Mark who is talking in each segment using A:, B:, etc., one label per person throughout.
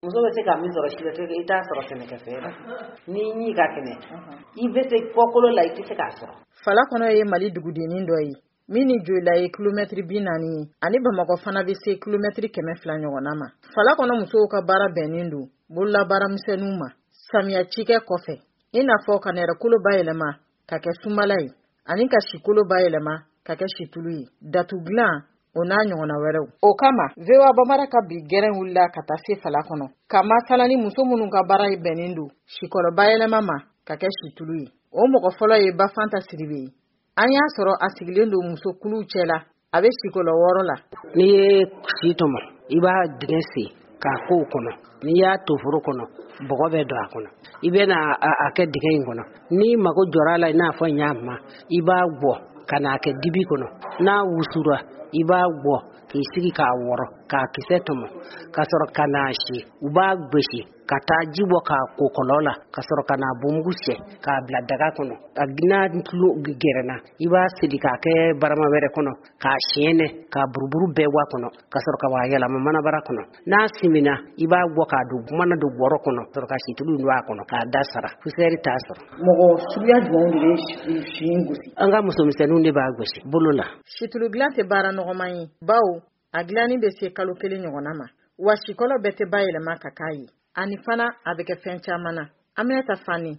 A: muso bɛ se ka min sɔrɔ si la i t'a sɔrɔ sɛnɛkɛfɛn na ni ɲi ka kɛnɛ I bɛ se kɔkolo la I tɛ se k'a sɔrɔ.
B: Fala kɔnɔ ye Mali dugudennin dɔ ye min ni Joyila ye kilomɛtiri 40 ye ani Bamakɔ fana bɛ se kilomɛtiri 100 ɲɔgɔnna ma. Fala kɔnɔ musow ka baara bɛnnen don bololabaara misɛnninw ma samiya cikɛ kɔfɛ I n'a fɔ ka nɛrɛkolo bayɛlɛma ka kɛ sunbala ye ani ka sikolo bayɛlɛma ka kɛ situlu ye datu dilan o n'a ɲɔgɔnna wɛrɛw. O kama VOA Bambara ka bi gɛrɛn wulila ka taa se Fala kɔnɔ ka masala ni muso minnu ka baara ye bɛnnen don sikɔrɔ bayɛlɛma ma ka kɛ situlu ye. O mɔgɔ fɔlɔ ye Bafanta Sidibe ye. An y'a sɔrɔ a sigilen don muso kulu cɛla a bɛ sikɔlɔ 6 la.
C: N'i ye si tɔmɔ I b'a dingɛ sen k'a k'o kɔnɔ n'i y'a to foro kɔnɔ bɔgɔ bɛ don a kɔnɔ I bɛ na a kɛ dingɛ in kɔnɔ n'i mago jɔra a la I n'a fɔ ɲ'a ma I b'a bɔ ka n'a kɛ dibi kɔnɔ n'a wusura I b'a bɔ k'i sigi k'a wɔrɔ k'a kisɛ tɔmɔ ka sɔrɔ ka n'a si u b'a gosi ka taa ji bɔ k'a ko kɔlɔ la ka sɔrɔ ka n'a bomugu sɛ k'a bila daga kɔnɔ a n'a tulo gɛrɛna I b'a sigi k'a kɛ barama wɛrɛ kɔnɔ k'a siɲɛnɛ k'a buruburu bɛɛ bɔ a kɔnɔ ka sɔrɔ ka b'a yɛlɛma manabara kɔnɔ n'a simina I b'a bɔ k'a don mana don bɔrɔ kɔnɔ sɔrɔ ka situlu don a kɔnɔ k'a da sara poussière t'a sɔrɔ.
A: Mɔgɔ suguya jumɛn de bɛ si in gosi?
C: An ka musomisɛnninw de b'a gosi bolo la.
B: Situlu dilan tɛ baara nɔgɔman ye bawo a dilanni bɛ se kalo 1 ɲɔgɔnna ma wa sikɔlɔ bɛɛ tɛ bayɛlɛma ka k'a ye ani fana a bɛ kɛ fɛn caman na. Aminata Fani.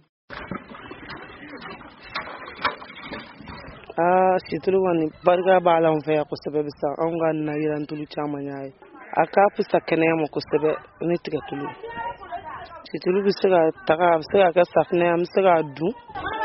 D: Situlu kɔni barika b'a la an fɛ yan kosɛbɛ bisa anw ka na yirantulu caman y'a ye a ka fisa kɛnɛya ma kosɛbɛ ni tigɛtulu situlu bɛ se ka taga a bɛ se ka kɛ safinɛ an bɛ se k'a dun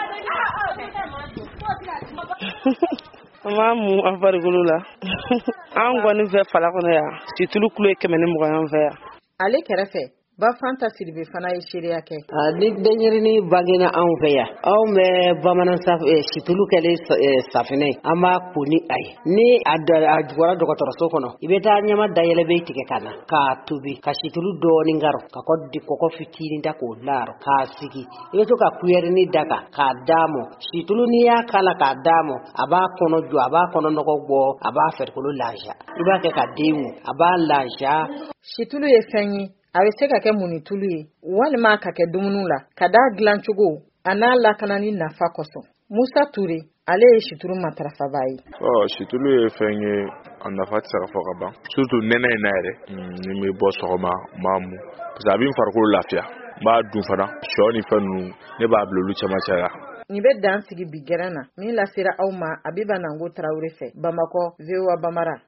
D: an b'a mun an farikolo la an kɔni fɛ Fala kɔnɔ yan situlu kilo ye 120 an fɛ yan.
B: Ale kɛrɛfɛ Bafanta Sidibe fana ye seereya kɛ.
C: Ni denɲɛrɛnin bangena anw fɛ yan anw bɛ bamanan situlu kɛlen safinɛ an b'a ko ni a ye ni a jugɔra dɔgɔtɔrɔso kɔnɔ I bɛ taa ɲɛma dayɛlɛ bɛ tigɛ ka na k'a tobi ka situlu dɔɔnin karo ka kɔgɔ fitinin da k'o laaro k'a sigi I bɛ to ka kuyɛrini da kan k'a d'a mɔ situlu n'i y'a kala k'a d'a mɔ a b'a kɔnɔ jɔ a b'a kɔnɔ nɔgɔ bɔ a b'a farikolo lafiya I b'a kɛ ka den wo a b'a lafiya.
B: Situlu ye fɛn ye a bɛ se ka kɛ munitulu ye walima ka kɛ dumuni la ka da dilan cogo a n'a lakanani nafa kosɔn. Musa Ture ale ye situlu matarafaba ye.
E: Situlu ye fɛn ye a nafa tɛ se ka fɔ ka ban surtout nɛnɛ in na yɛrɛ ni bɛ bɔ sɔgɔma n b'a mun parce que a bɛ n farikolo lafiya n b'a dun fana sɔ ni fɛn ninnu ne b'a bila olu cɛman caya.
B: Nin bɛ dan sigi bi gɛrɛn na min lasera aw ma Abiba Nango Tarawele fɛ Bamakɔ VOA Bambara.